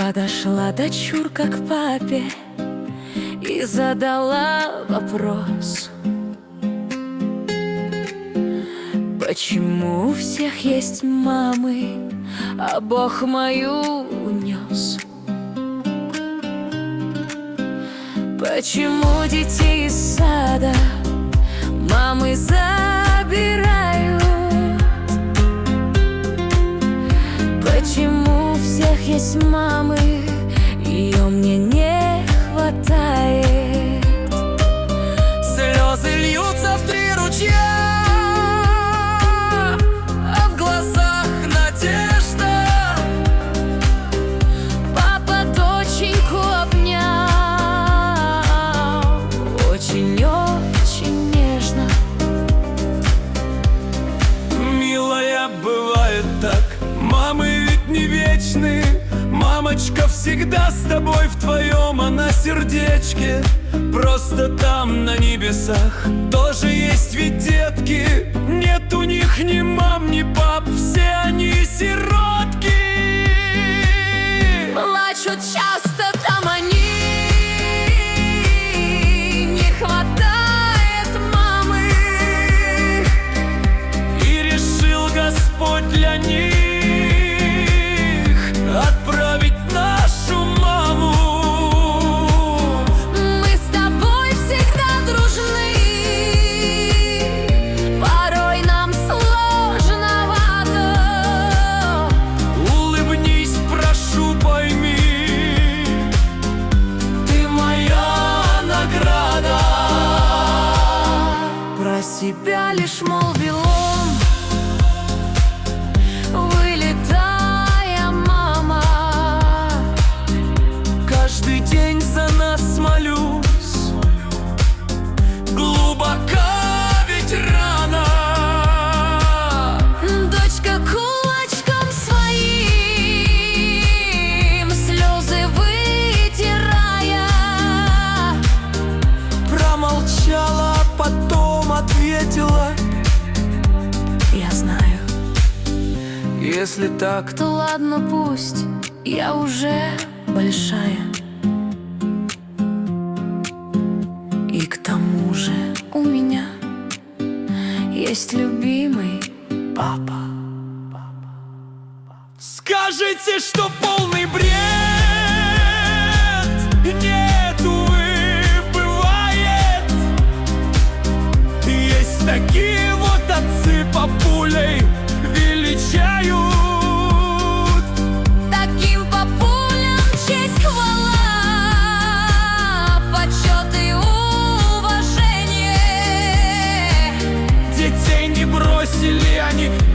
Подошла дочурка к папе и задала вопрос: почему у всех есть мамы, а Бог мою унес? Почему детей из сада мамы забирают? Почему у всех есть мамы, ее мне не хватает? Слезы льются в 3 ручья, а в глазах надежда. Папа доченьку обнял очень-очень нежно. Милая, бывает так, мамы ведь не вечны. Мамочка всегда с тобой, в твоем она сердечке. Просто там, на небесах, тоже есть ведь детки. Нет у них ни мам, ни пап, все они сиротки. Плачут часто там они, не хватает мамы. И решил Господь для них отправить нашу маму. Мы с тобой всегда дружны, порой нам сложновато. Улыбнись, прошу, пойми, ты моя награда. Про себя лишь молвил он, вылетая, мама. Каждый день за нас молюсь, глубоко ведь рана. Дочка кулачком своим слезы вытирая, Промолчала, потом ответила: я знаю, если так, то ладно, пусть я уже большая. И к тому же у меня есть любимый папа. скажите, что полный бред. Нет, увы, бывает. Есть такие вот отцы, папулей величают. Таким папулям честь, хвала, почет и уважение. Детей не бросили они,